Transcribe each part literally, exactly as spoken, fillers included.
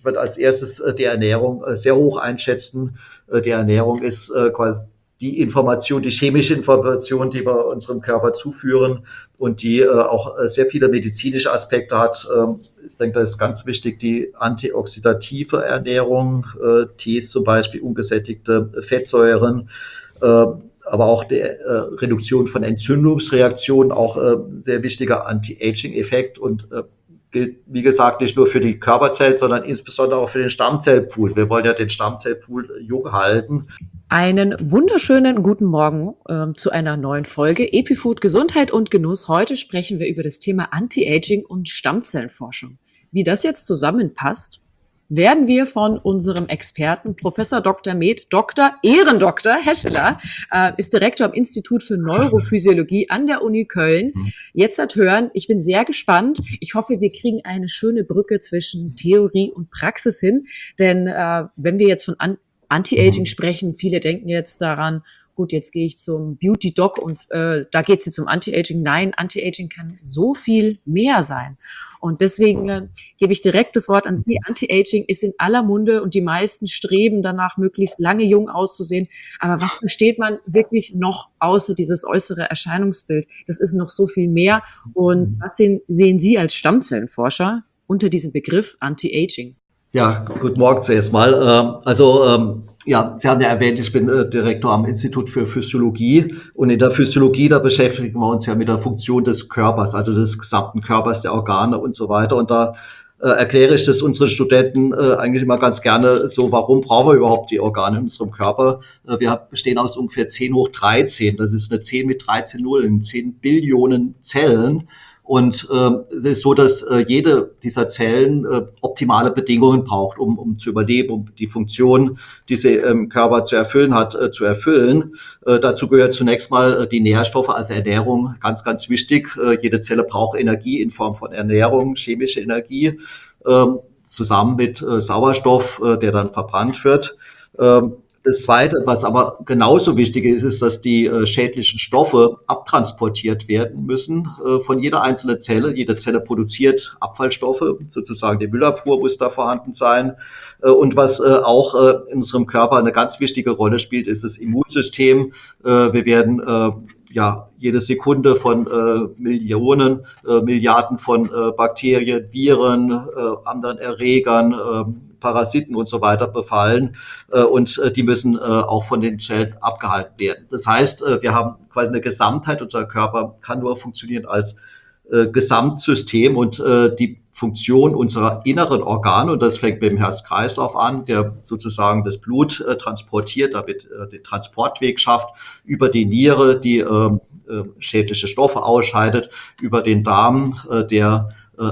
ich würde als erstes äh, die Ernährung äh, sehr hoch einschätzen. Äh, die Ernährung ist äh, quasi die Information, die chemische Information, die wir unserem Körper zuführen und die äh, auch äh, sehr viele medizinische Aspekte hat. Ähm, ich denke, das ist ganz wichtig, die antioxidative Ernährung, äh, Tees zum Beispiel, ungesättigte Fettsäuren, äh, aber auch die äh, Reduktion von Entzündungsreaktionen, auch äh, sehr wichtiger Anti-Aging-Effekt und äh, gilt, wie gesagt, nicht nur für die Körperzellen, sondern insbesondere auch für den Stammzellpool. Wir wollen ja den Stammzellpool jung halten. Einen wunderschönen guten Morgen äh, zu einer neuen Folge EpiFood Gesundheit und Genuss. Heute sprechen wir über das Thema Anti-Aging und Stammzellenforschung. Wie das jetzt zusammenpasst, werden wir von unserem Experten Professor Doktor Med, Doktor Ehrendoktor Hescheler, äh, ist Direktor am Institut für Neurophysiologie an der Uni Köln. Jetzt hat hören, ich bin sehr gespannt. Ich hoffe, wir kriegen eine schöne Brücke zwischen Theorie und Praxis hin, denn äh, wenn wir jetzt von An- Anti-Aging sprechen, viele denken jetzt daran, gut, jetzt gehe ich zum Beauty-Doc und äh, da geht es jetzt um Anti-Aging. Nein, Anti-Aging kann so viel mehr sein. Und deswegen äh, gebe ich direkt das Wort an Sie. Anti-Aging ist in aller Munde und die meisten streben danach, möglichst lange jung auszusehen. Aber was versteht man wirklich noch außer dieses äußere Erscheinungsbild? Das ist noch so viel mehr. Und was sehen, sehen Sie als Stammzellenforscher unter diesem Begriff Anti-Aging? Ja, guten Morgen zuerst mal. Ähm, Also, ähm, ja, Sie haben ja erwähnt, ich bin äh, Direktor am Institut für Physiologie und in der Physiologie, da beschäftigen wir uns ja mit der Funktion des Körpers, also des gesamten Körpers, der Organe und so weiter. Und da äh, erkläre ich das unseren Studenten äh, eigentlich immer ganz gerne so, warum brauchen wir überhaupt die Organe in unserem Körper? Äh, wir bestehen aus ungefähr zehn hoch dreizehn, das ist eine zehn mit dreizehn Nullen, zehn Billionen Zellen. Und äh, es ist so, dass äh, jede dieser Zellen äh, optimale Bedingungen braucht, um, um zu überleben, um die Funktion, die sie im Körper zu erfüllen hat, äh, zu erfüllen. Äh, dazu gehört zunächst mal äh, die Nährstoffe, also Ernährung, ganz, ganz wichtig. Äh, jede Zelle braucht Energie in Form von Ernährung, chemische Energie, äh, zusammen mit äh, Sauerstoff, äh, der dann verbrannt wird. Ähm, Das Zweite, was aber genauso wichtig ist, ist, dass die äh, schädlichen Stoffe abtransportiert werden müssen äh, von jeder einzelnen Zelle. Jede Zelle produziert Abfallstoffe, sozusagen die Müllabfuhr muss da vorhanden sein. Äh, und was äh, auch äh, in unserem Körper eine ganz wichtige Rolle spielt, ist das Immunsystem. Äh, wir werden äh, ja jede Sekunde von äh, Millionen, äh, Milliarden von äh, Bakterien, Viren, äh, anderen Erregern, äh, Parasiten und so weiter befallen äh, und äh, die müssen äh, auch von den Zellen abgehalten werden. Das heißt, äh, wir haben quasi eine Gesamtheit, unser Körper kann nur funktionieren als äh, Gesamtsystem und äh, die Funktion unserer inneren Organe, und das fängt beim Herz-Kreislauf an, der sozusagen das Blut äh, transportiert, damit äh, den Transportweg schafft, über die Niere, die äh, äh, schädliche Stoffe ausscheidet, über den Darm, äh, der äh,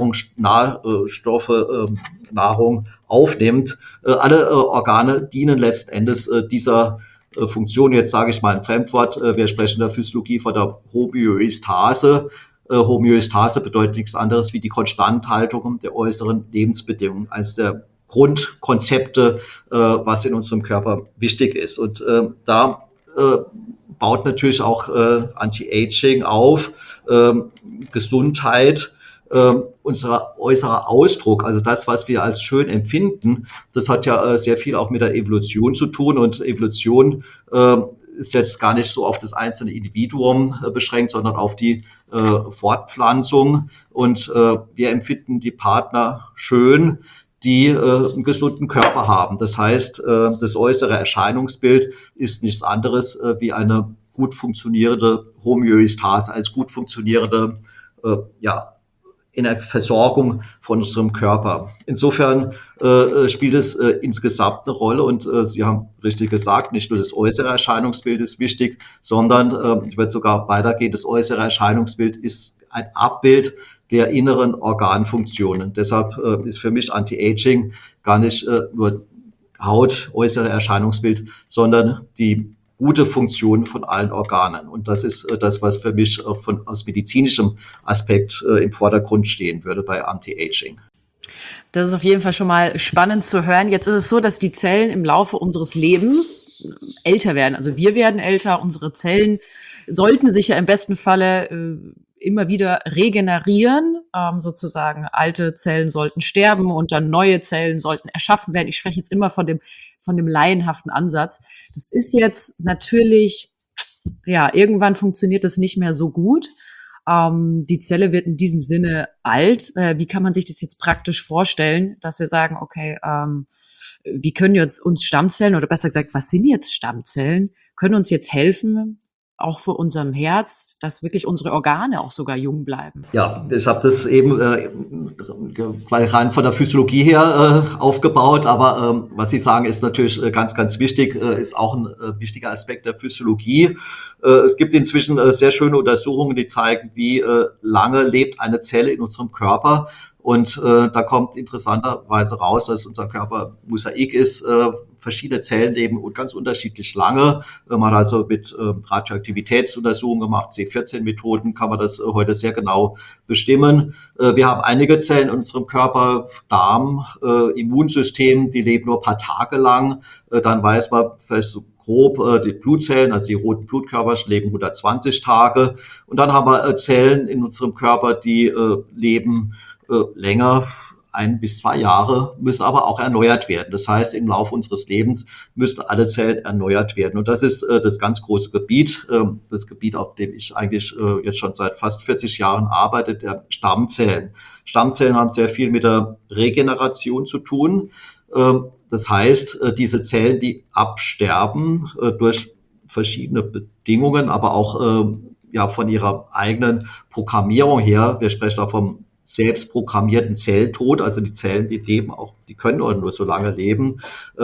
Nährungsstoffe, äh, Nahrung aufnimmt. Äh, alle äh, Organe dienen letzten Endes äh, dieser äh, Funktion. Jetzt sage ich mal ein Fremdwort. Äh, wir sprechen in der Physiologie von der Homöostase. Äh, Homöostase bedeutet nichts anderes wie die Konstanthaltung der äußeren Lebensbedingungen als der Grundkonzepte, äh, was in unserem Körper wichtig ist. Und äh, da äh, baut natürlich auch äh, Anti-Aging auf, äh, Gesundheit, äh, unser äußerer Ausdruck, also das, was wir als schön empfinden, das hat ja äh, sehr viel auch mit der Evolution zu tun und Evolution äh, ist jetzt gar nicht so auf das einzelne Individuum äh, beschränkt, sondern auf die äh, Fortpflanzung und äh, wir empfinden die Partner schön, die äh, einen gesunden Körper haben. Das heißt, äh, das äußere Erscheinungsbild ist nichts anderes äh, wie eine gut funktionierende Homöostase, als gut funktionierende äh, ja, in der Versorgung von unserem Körper. Insofern äh, spielt es äh, insgesamt eine Rolle und äh, Sie haben richtig gesagt, nicht nur das äußere Erscheinungsbild ist wichtig, sondern äh, ich würde sogar weitergehen, das äußere Erscheinungsbild ist ein Abbild der inneren Organfunktionen. Deshalb äh, ist für mich Anti-Aging gar nicht äh, nur Haut, äußere Erscheinungsbild, sondern die gute Funktion von allen Organen. Und das ist äh, das, was für mich äh, von, aus medizinischem Aspekt äh, im Vordergrund stehen würde bei Anti-Aging. Das ist auf jeden Fall schon mal spannend zu hören. Jetzt ist es so, dass die Zellen im Laufe unseres Lebens älter werden. Also wir werden älter, unsere Zellen sollten sich ja im besten Falle äh, immer wieder regenerieren. ähm, sozusagen alte Zellen sollten sterben und dann neue Zellen sollten erschaffen werden. Ich spreche jetzt immer von dem, von dem laienhaften Ansatz. Das ist jetzt natürlich, ja, irgendwann funktioniert das nicht mehr so gut. Ähm, die Zelle wird in diesem Sinne alt. Äh, wie kann man sich das jetzt praktisch vorstellen, dass wir sagen, okay, ähm, wie können jetzt uns Stammzellen, oder besser gesagt, was sind jetzt Stammzellen, können uns jetzt helfen, auch für unserem Herz, dass wirklich unsere Organe auch sogar jung bleiben? Ja, ich habe das eben äh, rein von der Physiologie her äh, aufgebaut, aber ähm, was Sie sagen, ist natürlich äh, ganz, ganz wichtig, äh, ist auch ein äh, wichtiger Aspekt der Physiologie. Äh, es gibt inzwischen äh, sehr schöne Untersuchungen, die zeigen, wie äh, lange lebt eine Zelle in unserem Körper. Und äh, da kommt interessanterweise raus, dass unser Körper Mosaik ist. Äh, verschiedene Zellen leben und ganz unterschiedlich lange. Äh, man hat also mit äh, Radioaktivitätsuntersuchungen gemacht, C vierzehn Methoden, kann man das äh, heute sehr genau bestimmen. Äh, wir haben einige Zellen in unserem Körper, Darm, äh, Immunsystem, die leben nur ein paar Tage lang. Äh, dann weiß man vielleicht so grob, äh, die Blutzellen, also die roten Blutkörper, leben hundertzwanzig Tage. Und dann haben wir äh, Zellen in unserem Körper, die äh, leben äh, länger, ein bis zwei Jahre, müssen aber auch erneuert werden. Das heißt, im Laufe unseres Lebens müssen alle Zellen erneuert werden. Und das ist äh, das ganz große Gebiet, äh, das Gebiet, auf dem ich eigentlich äh, jetzt schon seit fast vierzig Jahren arbeite, der Stammzellen. Stammzellen haben sehr viel mit der Regeneration zu tun. Äh, das heißt, äh, diese Zellen, die absterben äh, durch verschiedene Bedingungen, aber auch äh, ja von ihrer eigenen Programmierung her. Wir sprechen da vom selbst programmierten Zelltod, also die Zellen, die leben auch, die können nur so lange leben. Äh,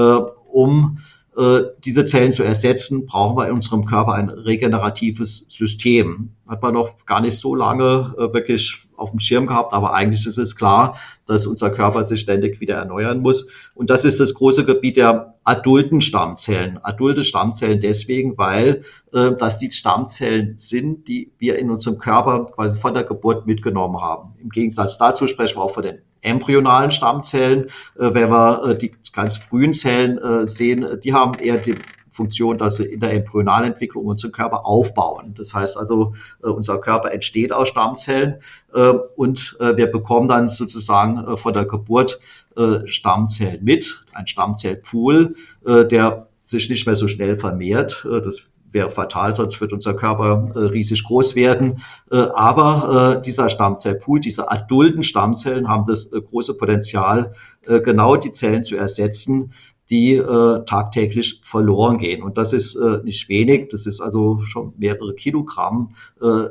um äh, diese Zellen zu ersetzen, brauchen wir in unserem Körper ein regeneratives System. Hat man noch gar nicht so lange äh, wirklich auf dem Schirm gehabt, aber eigentlich ist es klar, dass unser Körper sich ständig wieder erneuern muss. Und das ist das große Gebiet der adulten Stammzellen. Adulte Stammzellen deswegen, weil äh, das die Stammzellen sind, die wir in unserem Körper quasi von der Geburt mitgenommen haben. Im Gegensatz dazu sprechen wir auch von den embryonalen Stammzellen. Äh, wenn wir äh, die ganz frühen Zellen äh, sehen, die haben eher die Funktion, dass sie in der Embryonalentwicklung unseren Körper aufbauen. Das heißt also, äh, unser Körper entsteht aus Stammzellen äh, und äh, wir bekommen dann sozusagen äh, von der Geburt äh, Stammzellen mit, ein Stammzellpool, äh, der sich nicht mehr so schnell vermehrt. Äh, das wäre fatal, sonst wird unser Körper äh, riesig groß werden. Äh, aber äh, dieser Stammzellpool, diese adulten Stammzellen haben das äh, große Potenzial, äh, genau die Zellen zu ersetzen, die äh, tagtäglich verloren gehen. Und das ist äh, nicht wenig, das ist also schon mehrere Kilogramm äh,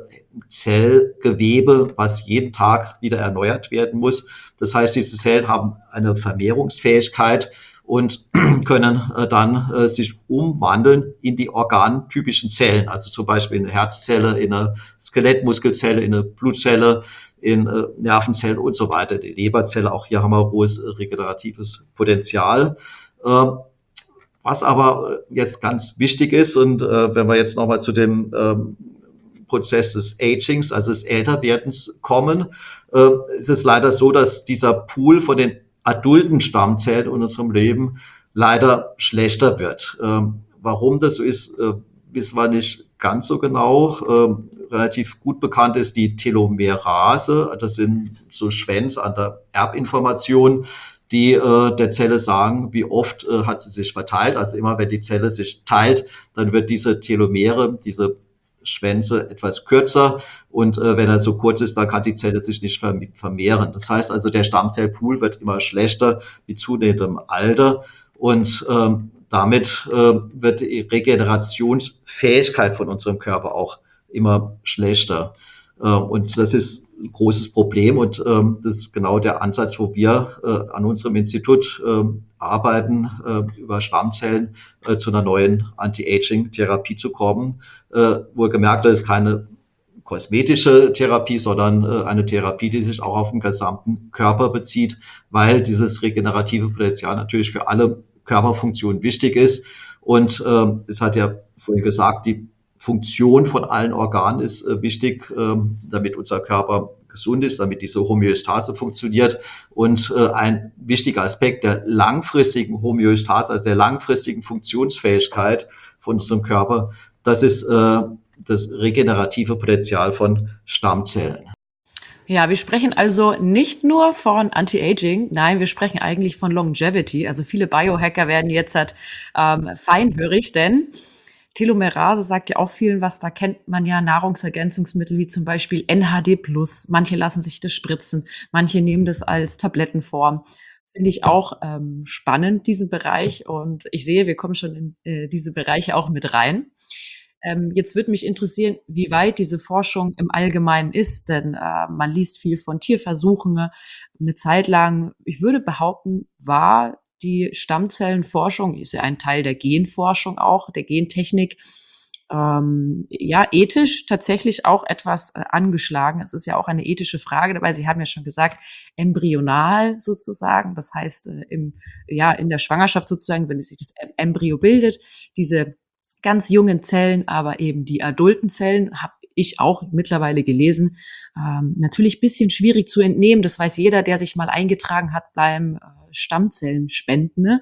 Zellgewebe, was jeden Tag wieder erneuert werden muss. Das heißt, diese Zellen haben eine Vermehrungsfähigkeit und können äh, dann äh, sich umwandeln in die organtypischen Zellen, also zum Beispiel in eine Herzzelle, in eine Skelettmuskelzelle, in eine Blutzelle, in äh, Nervenzellen und so weiter, die Leberzelle. Auch hier haben wir hohes äh, regeneratives Potenzial. Äh, was aber jetzt ganz wichtig ist, und äh, wenn wir jetzt nochmal zu dem ähm, Prozess des Agings, also des Älterwerdens kommen, äh, ist es leider so, dass dieser Pool von den adulten Stammzellen in unserem Leben leider schlechter wird. Ähm, warum das so ist, äh, wissen wir nicht ganz so genau. Ähm, relativ gut bekannt ist die Telomerase. Das sind so Schwänze an der Erbinformation, die äh, der Zelle sagen, wie oft äh, hat sie sich verteilt. Also immer wenn die Zelle sich teilt, dann wird diese Telomere, diese Schwänze etwas kürzer und äh, wenn er so kurz ist, dann kann die Zelle sich nicht vermehren. Das heißt also, der Stammzellpool wird immer schlechter mit zunehmendem Alter und ähm, damit äh, wird die Regenerationsfähigkeit von unserem Körper auch immer schlechter. Äh, und das ist ein großes Problem und ähm, das ist genau der Ansatz, wo wir äh, an unserem Institut äh, arbeiten, äh, über Stammzellen äh, zu einer neuen Anti-Aging-Therapie zu kommen. Äh, wohlgemerkt, das ist keine kosmetische Therapie, sondern äh, eine Therapie, die sich auch auf den gesamten Körper bezieht, weil dieses regenerative Potenzial natürlich für alle Körperfunktionen wichtig ist. Und äh, es hat ja vorhin gesagt, die Funktion von allen Organen ist äh, wichtig, äh, damit unser Körper gesund ist, damit diese Homöostase funktioniert. Und äh, ein wichtiger Aspekt der langfristigen Homöostase, also der langfristigen Funktionsfähigkeit von unserem Körper, das ist äh, das regenerative Potenzial von Stammzellen. Ja, wir sprechen also nicht nur von Anti-Aging, nein, wir sprechen eigentlich von Longevity. Also viele Biohacker werden jetzt halt, ähm, feinhörig, denn Telomerase sagt ja auch vielen was. Da kennt man ja Nahrungsergänzungsmittel wie zum Beispiel N H D plus. Manche lassen sich das spritzen, manche nehmen das als Tablettenform. Finde ich auch ähm, spannend, diesen Bereich. Und ich sehe, wir kommen schon in äh, diese Bereiche auch mit rein. Ähm, jetzt würde mich interessieren, wie weit diese Forschung im Allgemeinen ist, denn äh, man liest viel von Tierversuchen. Eine Zeit lang, ich würde behaupten, war die Stammzellenforschung, ist ja ein Teil der Genforschung auch, der Gentechnik, ähm, ja, ethisch tatsächlich auch etwas äh, angeschlagen. Es ist ja auch eine ethische Frage dabei. Sie haben ja schon gesagt, embryonal sozusagen, das heißt, äh, im, ja, in der Schwangerschaft sozusagen, wenn sich das Embryo bildet, diese ganz jungen Zellen, aber eben die adulten Zellen, habe ich auch mittlerweile gelesen, ähm, natürlich bisschen schwierig zu entnehmen. Das weiß jeder, der sich mal eingetragen hat beim äh, Stammzellenspenden, ne?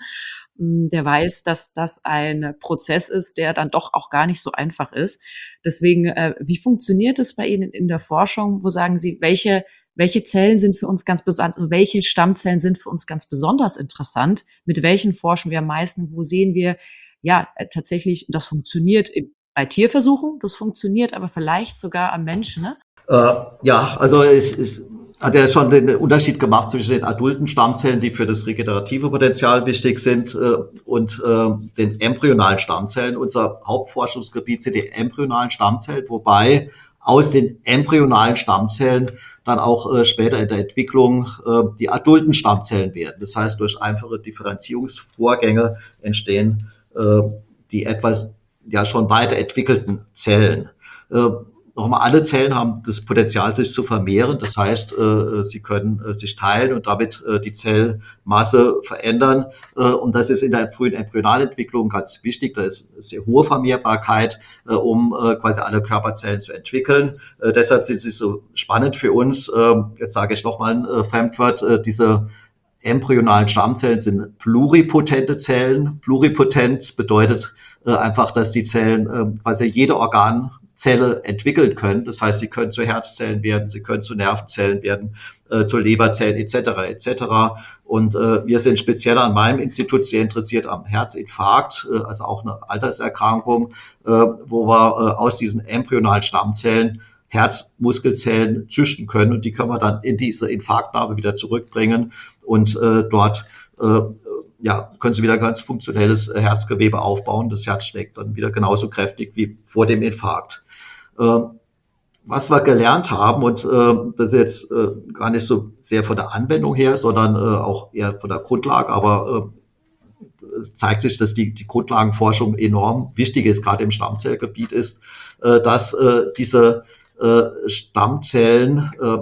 Der weiß, dass das ein Prozess ist, der dann doch auch gar nicht so einfach ist. Deswegen, äh, wie funktioniert es bei Ihnen in der Forschung? Wo sagen Sie, welche, welche Zellen sind für uns ganz besonders, also welche Stammzellen sind für uns ganz besonders interessant? Mit welchen forschen wir am meisten? Wo sehen wir, ja, äh, tatsächlich, das funktioniert im, bei Tierversuchen, das funktioniert aber vielleicht sogar am Menschen, ne? Äh, ja, also es, es hat ja schon den Unterschied gemacht zwischen den adulten Stammzellen, die für das regenerative Potenzial wichtig sind, äh, und äh, den embryonalen Stammzellen. Unser Hauptforschungsgebiet sind die embryonalen Stammzellen, wobei aus den embryonalen Stammzellen dann auch äh, später in der Entwicklung äh, die adulten Stammzellen werden. Das heißt, durch einfache Differenzierungsvorgänge entstehen äh, die etwas ja schon weiterentwickelten Zellen. Äh, Nochmal, alle Zellen haben das Potenzial, sich zu vermehren. Das heißt, äh, sie können äh, sich teilen und damit äh, die Zellmasse verändern. Äh, und das ist in der frühen Embryonalentwicklung ganz wichtig. Da ist sehr hohe Vermehrbarkeit, äh, um äh, quasi alle Körperzellen zu entwickeln. Äh, deshalb sind sie so spannend für uns. Äh, jetzt sage ich nochmal ein äh, Fremdwort. Äh, diese embryonalen Stammzellen sind pluripotente Zellen. Pluripotent bedeutet äh, einfach, dass die Zellen äh, quasi jede Organ Zelle entwickeln können. Das heißt, sie können zu Herzzellen werden, sie können zu Nervenzellen werden, äh, zu Leberzellen et cetera et cetera. Und äh, wir sind speziell an meinem Institut sehr interessiert am Herzinfarkt, äh, also auch eine Alterserkrankung, äh, wo wir äh, aus diesen embryonalen Stammzellen Herzmuskelzellen züchten können und die können wir dann in diese Infarktnarbe wieder zurückbringen und äh, dort äh, ja, können Sie wieder ganz funktionelles Herzgewebe aufbauen. Das Herz schlägt dann wieder genauso kräftig wie vor dem Infarkt. Ähm, was wir gelernt haben, und äh, das ist jetzt äh, gar nicht so sehr von der Anwendung her, sondern äh, auch eher von der Grundlage, aber äh, es zeigt sich, dass die, die Grundlagenforschung enorm wichtig ist, gerade im Stammzellgebiet ist, äh, dass äh, diese äh, Stammzellen äh,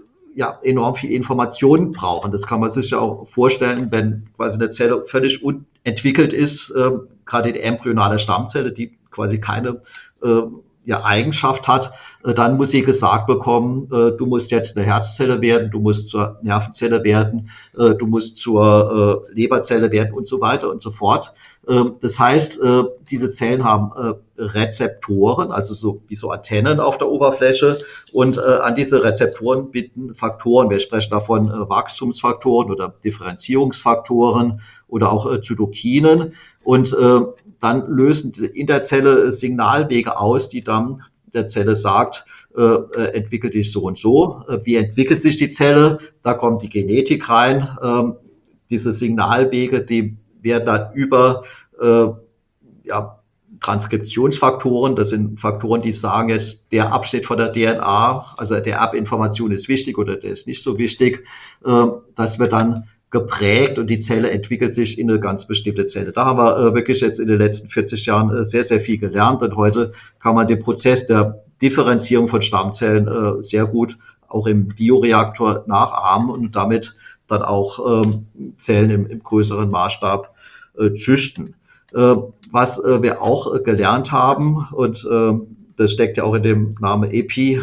ja, enorm viel Informationen brauchen. Das kann man sich ja auch vorstellen, wenn quasi eine Zelle völlig unentwickelt ist, äh, gerade die embryonale Stammzelle, die quasi keine äh, ja, Eigenschaft hat, äh, dann muss sie gesagt bekommen, äh, du musst jetzt eine Herzzelle werden, du musst zur Nervenzelle werden, äh, du musst zur äh, Leberzelle werden und so weiter und so fort. Äh, das heißt, äh, diese Zellen haben äh, Rezeptoren, also so wie so Antennen auf der Oberfläche, und äh, an diese Rezeptoren binden Faktoren. Wir sprechen davon äh, Wachstumsfaktoren oder Differenzierungsfaktoren oder auch äh, Zytokinen, und äh, dann lösen in der Zelle Signalwege aus, die dann der Zelle sagt, äh, äh, entwickelt dich so und so. Äh, wie entwickelt sich die Zelle? Da kommt die Genetik rein. Ähm, diese Signalwege, die werden dann über äh, ja, Transkriptionsfaktoren, das sind Faktoren, die sagen jetzt, der Abschnitt von der D N A, also der Erbinformation ist wichtig oder der ist nicht so wichtig, äh, das wird dann geprägt und die Zelle entwickelt sich in eine ganz bestimmte Zelle. Da haben wir äh, wirklich jetzt in den letzten vierzig Jahren äh, sehr, sehr viel gelernt, und heute kann man den Prozess der Differenzierung von Stammzellen äh, sehr gut auch im Bioreaktor nachahmen und damit dann auch ähm, Zellen im, im größeren Maßstab äh, züchten. Äh, was äh, wir auch äh, gelernt haben, und äh, das steckt ja auch in dem Namen Epi,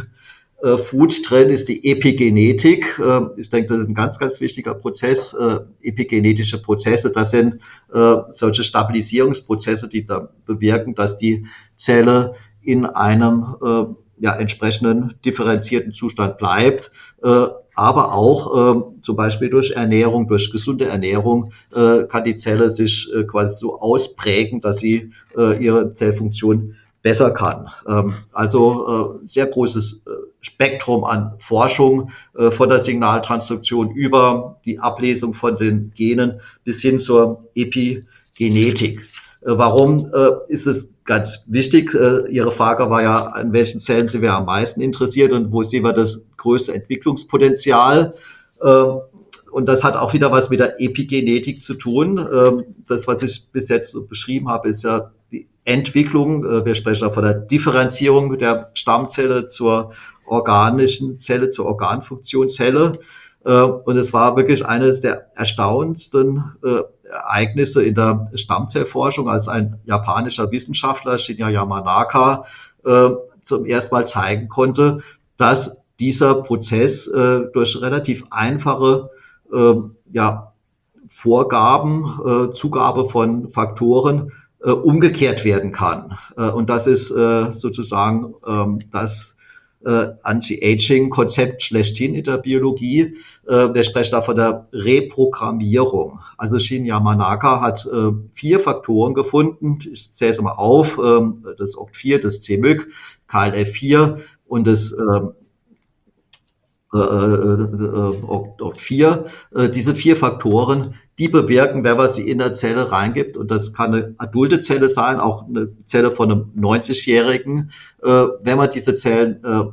Food drin, ist die Epigenetik. Ich denke, das ist ein ganz, ganz wichtiger Prozess. Epigenetische Prozesse, das sind solche Stabilisierungsprozesse, die da bewirken, dass die Zelle in einem ja, entsprechenden differenzierten Zustand bleibt, äh, aber auch äh, zum Beispiel durch Ernährung, durch gesunde Ernährung äh, kann die Zelle sich äh, quasi so ausprägen, dass sie äh, ihre Zellfunktion besser kann. Ähm, also äh, sehr großes äh, Spektrum an Forschung, äh, von der Signaltransduktion über die Ablesung von den Genen bis hin zur Epigenetik. Äh, warum äh, ist es ganz wichtig? Äh, Ihre Frage war ja, an welchen Zellen sind wir am meisten interessiert und wo sehen wir das größte Entwicklungspotenzial? Äh, und das hat auch wieder was mit der Epigenetik zu tun. Äh, das, was ich bis jetzt so beschrieben habe, ist ja die Entwicklung. Äh, wir sprechen auch von der Differenzierung der Stammzelle zur organischen Zelle, zur Organfunktionszelle. Äh, und es war wirklich eines der erstaunendsten äh, Ereignisse in der Stammzellforschung, als ein japanischer Wissenschaftler, Shinya Yamanaka, äh, zum ersten Mal zeigen konnte, dass dieser Prozess äh, durch relativ einfache äh, ja, Vorgaben, äh, Zugabe von Faktoren äh, umgekehrt werden kann. Äh, und das ist äh, sozusagen ähm, das äh, Anti-Aging-Konzept schlechthin in der Biologie. Äh, wir sprechen da von der Reprogrammierung. Also Shin Yamanaka hat äh, vier Faktoren gefunden. Ich zähle es mal auf. Ähm, das O C T vier, das C M Y C, K L F vier und das ähm, äh, äh, O C T vier. Äh, diese vier Faktoren, die bewirken, wenn man sie in eine Zelle reingibt, und das kann eine adulte Zelle sein, auch eine Zelle von einem neunzigjährigen, äh, wenn man diese Zellen äh,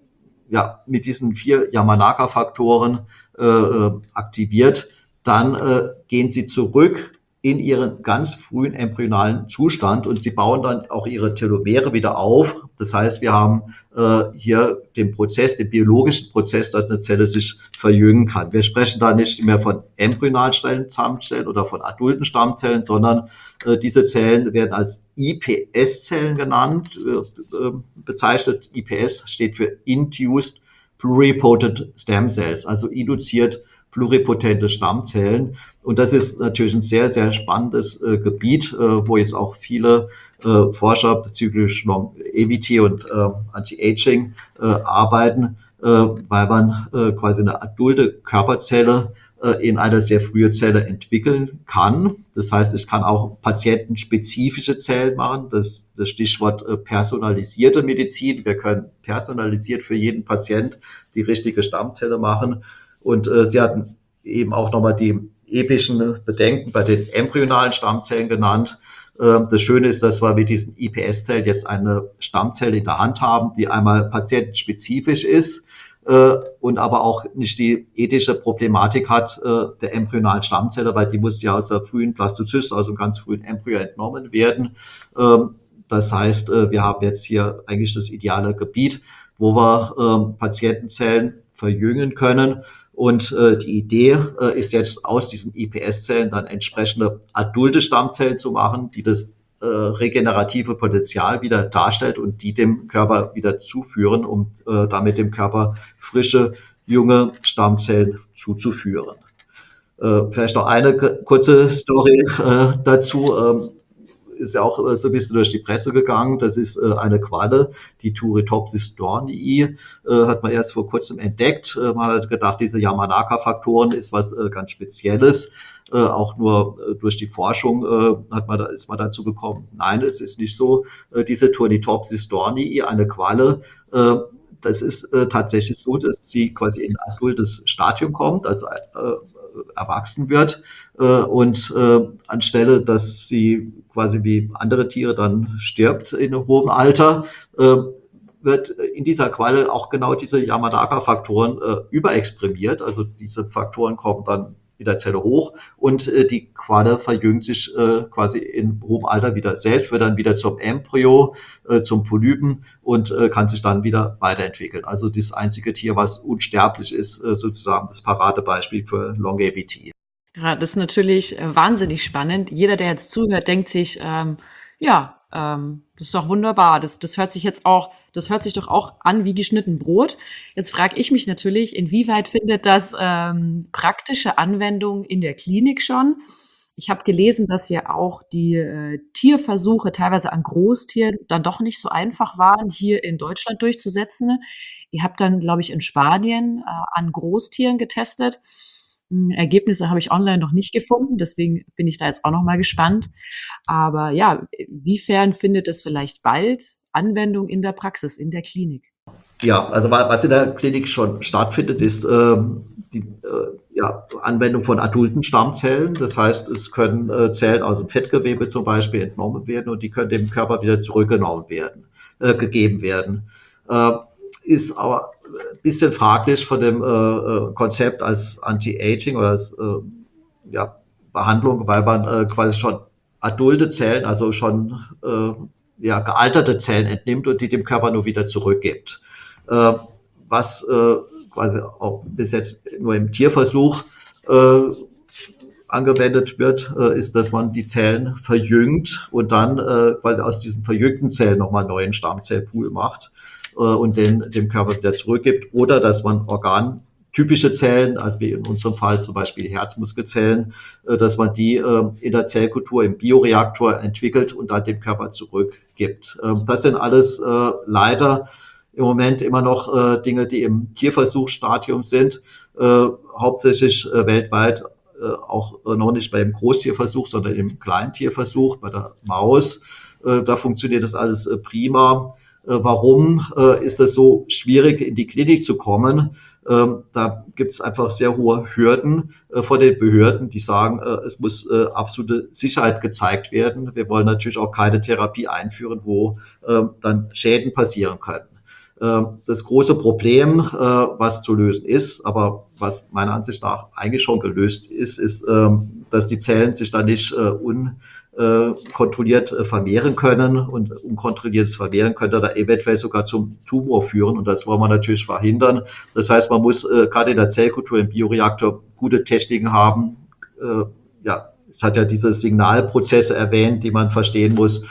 ja, mit diesen vier Yamanaka-Faktoren äh, aktiviert, dann äh, gehen sie zurück in ihren ganz frühen embryonalen Zustand und sie bauen dann auch ihre Telomere wieder auf. Das heißt, wir haben äh, hier den Prozess, den biologischen Prozess, dass eine Zelle sich verjüngen kann. Wir sprechen da nicht mehr von embryonalen Stammzellen oder von adulten Stammzellen, sondern äh, diese Zellen werden als I P S-Zellen genannt, äh, bezeichnet. I P S steht für Induced Pluripotent Stem Cells, also induziert pluripotente Stammzellen. Und das ist natürlich ein sehr, sehr spannendes äh, Gebiet, äh, wo jetzt auch viele äh, Forscher bezüglich Longevity und äh, Anti-Aging äh, arbeiten, äh, weil man äh, quasi eine adulte Körperzelle äh, in eine sehr frühe Zelle entwickeln kann. Das heißt, ich kann auch patientenspezifische Zellen machen. Das, das Stichwort äh, personalisierte Medizin. Wir können personalisiert für jeden Patient die richtige Stammzelle machen. Und äh, Sie hatten eben auch nochmal die epischen Bedenken bei den embryonalen Stammzellen genannt. Äh, das Schöne ist, dass wir mit diesen I P S-Zellen jetzt eine Stammzelle in der Hand haben, die einmal patientenspezifisch ist äh, und aber auch nicht die ethische Problematik hat äh, der embryonalen Stammzelle, weil die muss ja aus der frühen Blastozyst, also einem ganz frühen Embryo, entnommen werden. Ähm, das heißt, äh, wir haben jetzt hier eigentlich das ideale Gebiet, wo wir äh, Patientenzellen verjüngen können. Und äh, die Idee äh, ist jetzt, aus diesen I P S-Zellen dann entsprechende adulte Stammzellen zu machen, die das äh, regenerative Potenzial wieder darstellt und die dem Körper wieder zuführen, um äh, damit dem Körper frische, junge Stammzellen zuzuführen. Äh, vielleicht noch eine kurze Story äh, dazu. Ähm, ist ja auch äh, so ein bisschen durch die Presse gegangen. Das ist äh, eine Qualle, die Turritopsis dohrnii, äh, hat man erst vor kurzem entdeckt. Äh, man hat gedacht, diese Yamanaka-Faktoren ist was äh, ganz Spezielles. Äh, auch nur äh, durch die Forschung äh, hat man da, ist man dazu gekommen. Nein, es ist nicht so. Äh, diese Turritopsis dohrnii, eine Qualle, äh, das ist äh, tatsächlich so, dass sie quasi in ein adultes Stadium kommt, also äh, erwachsen wird äh, und äh, anstelle, dass sie quasi wie andere Tiere dann stirbt in einem hohen Alter, äh, wird in dieser Qualle auch genau diese Yamanaka-Faktoren äh, überexprimiert. Also diese Faktoren kommen dann in der Zelle hoch und äh, die Qualle verjüngt sich äh, quasi in hohem Alter wieder selbst, wird dann wieder zum Embryo, äh, zum Polypen und äh, kann sich dann wieder weiterentwickeln. Also das einzige Tier, was unsterblich ist, äh, sozusagen das Paradebeispiel für Longevity. Ja, das ist natürlich äh, wahnsinnig spannend. Jeder, der jetzt zuhört, denkt sich, ähm, ja, ähm, das ist doch wunderbar. Das, das hört sich jetzt auch, das hört sich doch auch an wie geschnitten Brot. Jetzt frage ich mich natürlich, inwieweit findet das ähm, praktische Anwendung in der Klinik schon? Ich habe gelesen, dass ja auch die äh, Tierversuche teilweise an Großtieren dann doch nicht so einfach waren, hier in Deutschland durchzusetzen. Ihr habt dann, glaube ich, in Spanien äh, an Großtieren getestet. Hm, Ergebnisse habe ich online noch nicht gefunden, deswegen bin ich da jetzt auch noch mal gespannt. Aber ja, inwiefern findet es vielleicht bald Anwendung in der Praxis, in der Klinik? Ja, also wa- was in der Klinik schon stattfindet, ist ähm, die äh, ja, Anwendung von adulten Stammzellen. Das heißt, es können äh, Zellen aus dem Fettgewebe zum Beispiel entnommen werden und die können dem Körper wieder zurückgenommen werden, äh, gegeben werden. Äh, ist aber ein bisschen fraglich von dem äh, äh, Konzept als Anti-Aging oder als äh, ja, Behandlung, weil man äh, quasi schon adulte Zellen, also schon äh, ja, gealterte Zellen entnimmt und die dem Körper nur wieder zurückgibt. Äh, was äh, quasi auch bis jetzt nur im Tierversuch äh, angewendet wird, äh, ist, dass man die Zellen verjüngt und dann äh, quasi aus diesen verjüngten Zellen nochmal einen neuen Stammzellpool macht äh, und den dem Körper wieder zurückgibt. Oder dass man organtypische Zellen, also wie in unserem Fall zum Beispiel Herzmuskelzellen, äh, dass man die äh, in der Zellkultur im Bioreaktor entwickelt und dann dem Körper zurückgibt. Äh, das sind alles äh, leider im Moment immer noch äh, Dinge, die im Tierversuchsstadium sind, äh, hauptsächlich äh, weltweit äh, auch äh, noch nicht beim Großtierversuch, sondern im Kleintierversuch bei der Maus. Äh, da funktioniert das alles äh, prima. Äh, warum äh, ist es so schwierig, in die Klinik zu kommen? Ähm, da gibt es einfach sehr hohe Hürden äh, vor den Behörden, die sagen, äh, es muss äh, absolute Sicherheit gezeigt werden. Wir wollen natürlich auch keine Therapie einführen, wo äh, dann Schäden passieren können. Das große Problem, was zu lösen ist, aber was meiner Ansicht nach eigentlich schon gelöst ist, ist, dass die Zellen sich da nicht unkontrolliert vermehren können und unkontrolliertes Vermehren könnte da eventuell sogar zum Tumor führen und das wollen wir natürlich verhindern. Das heißt, man muss gerade in der Zellkultur im Bioreaktor gute Techniken haben. Ja, es hat ja diese Signalprozesse erwähnt, die man verstehen muss,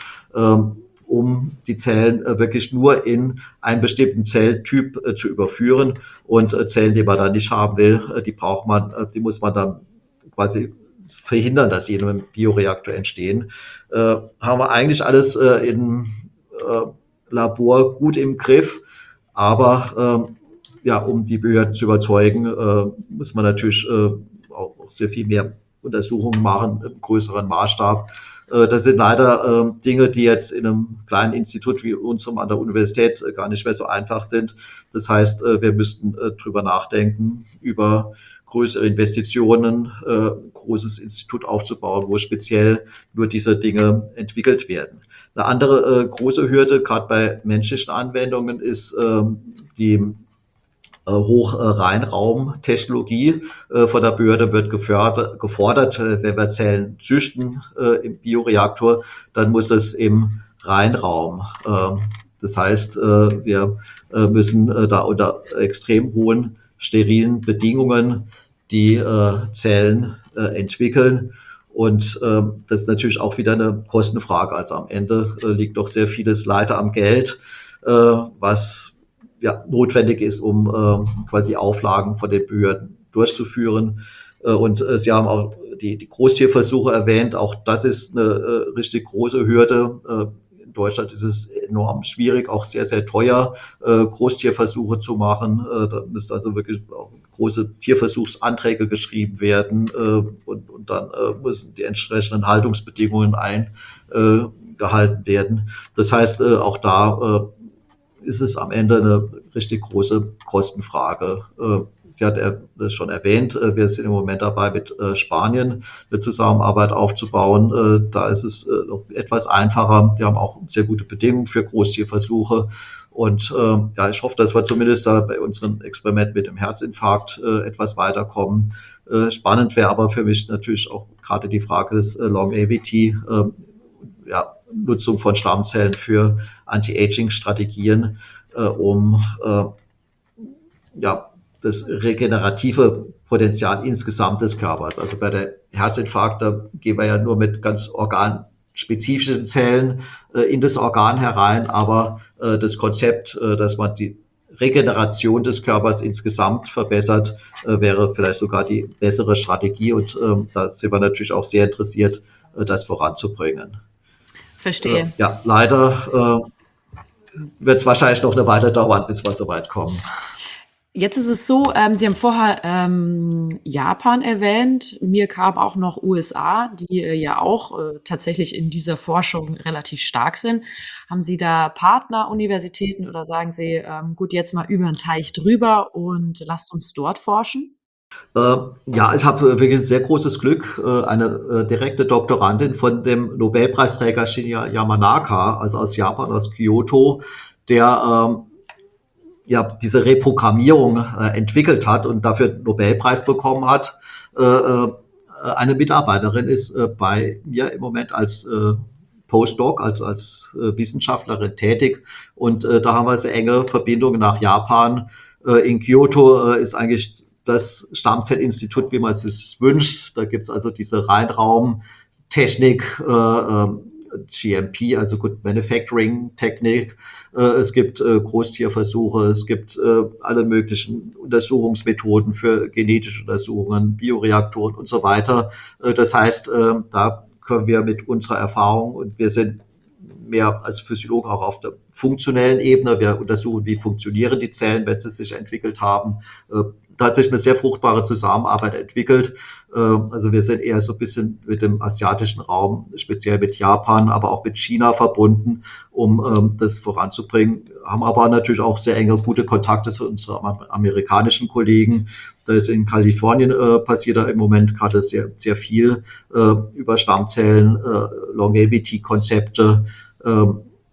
um die Zellen äh, wirklich nur in einen bestimmten Zelltyp äh, zu überführen. Und äh, Zellen, die man da nicht haben will, äh, die braucht man, äh, die muss man dann quasi verhindern, dass sie in einem Bioreaktor entstehen. Äh, haben wir eigentlich alles äh, im äh, Labor gut im Griff, aber äh, ja, um die Behörden zu überzeugen, äh, muss man natürlich äh, auch sehr viel mehr Untersuchungen machen im größeren Maßstab. Das sind leider äh, Dinge, die jetzt in einem kleinen Institut wie unserem an der Universität äh, gar nicht mehr so einfach sind. Das heißt, äh, wir müssten äh, drüber nachdenken, über größere Investitionen, äh, großes Institut aufzubauen, wo speziell nur diese Dinge entwickelt werden. Eine andere äh, große Hürde, gerade bei menschlichen Anwendungen, ist äh, die Hochreinraumtechnologie. Von der Behörde wird gefördert, gefordert, wenn wir Zellen züchten im Bioreaktor, dann muss es im Reinraum. Das heißt, wir müssen da unter extrem hohen sterilen Bedingungen die Zellen entwickeln. Und das ist natürlich auch wieder eine Kostenfrage. Also am Ende liegt doch sehr vieles leider am Geld, was ja, notwendig ist, um äh, quasi die Auflagen von den Behörden durchzuführen. Äh, und äh, Sie haben auch die, die Großtierversuche erwähnt. Auch das ist eine äh, richtig große Hürde. Äh, in Deutschland ist es enorm schwierig, auch sehr, sehr teuer, äh, Großtierversuche zu machen. Äh, da müssen also wirklich auch große Tierversuchsanträge geschrieben werden. Äh, und, und dann äh, müssen die entsprechenden Haltungsbedingungen eingehalten werden. Das heißt, äh, auch da äh, ist es am Ende eine richtig große Kostenfrage. Sie hat das schon erwähnt, wir sind im Moment dabei, mit Spanien eine Zusammenarbeit aufzubauen. Da ist es noch etwas einfacher. Die haben auch sehr gute Bedingungen für Großtierversuche. Und ja, ich hoffe, dass wir zumindest da bei unserem Experiment mit dem Herzinfarkt etwas weiterkommen. Spannend wäre aber für mich natürlich auch gerade die Frage des Longevity, ja, Nutzung von Stammzellen für Anti-Aging-Strategien, äh, um äh, ja, das regenerative Potenzial insgesamt des Körpers. Also bei der Herzinfarkt, da gehen wir ja nur mit ganz organspezifischen Zellen äh, in das Organ herein, aber äh, das Konzept, äh, dass man die Regeneration des Körpers insgesamt verbessert, äh, wäre vielleicht sogar die bessere Strategie. Und ähm, da sind wir natürlich auch sehr interessiert, äh, das voranzubringen. Verstehe. Äh, ja, leider äh, wird es wahrscheinlich noch eine Weile dauern, bis wir so weit kommen. Jetzt ist es so, ähm, Sie haben vorher ähm, Japan erwähnt. Mir kam auch noch U S A, die äh, ja auch äh, tatsächlich in dieser Forschung relativ stark sind. Haben Sie da Partneruniversitäten oder sagen Sie, ähm, gut, jetzt mal über den Teich drüber und lasst uns dort forschen? Äh, ja, ich habe wirklich ein sehr großes Glück, äh, eine äh, direkte Doktorandin von dem Nobelpreisträger Shinya Yamanaka, also aus Japan, aus Kyoto, der ähm, ja diese Reprogrammierung äh, entwickelt hat und dafür den Nobelpreis bekommen hat. Äh, äh, eine Mitarbeiterin ist äh, bei mir im Moment als äh, Postdoc, als, als äh, Wissenschaftlerin tätig. Und äh, da haben wir sehr enge Verbindungen nach Japan. Äh, in Kyoto äh, ist eigentlich das Stammzellinstitut, wie man es sich wünscht. Da gibt es also diese Reinraumtechnik, äh, äh, G M P, also Good Manufacturing Technik. Äh, es gibt äh, Großtierversuche, es gibt äh, alle möglichen Untersuchungsmethoden für genetische Untersuchungen, Bioreaktoren und so weiter. Äh, das heißt, äh, da können wir mit unserer Erfahrung, und wir sind mehr als Physiologen auch auf der funktionellen Ebene, wir untersuchen, wie funktionieren die Zellen, wenn sie sich entwickelt haben, äh, tatsächlich eine sehr fruchtbare Zusammenarbeit entwickelt. Also wir sind eher so ein bisschen mit dem asiatischen Raum, speziell mit Japan, aber auch mit China verbunden, um das voranzubringen. Haben aber natürlich auch sehr enge, gute Kontakte zu unseren amerikanischen Kollegen. Da ist in Kalifornien äh, passiert da im Moment gerade sehr, sehr viel äh, über Stammzellen, äh, Longevity-Konzepte, äh,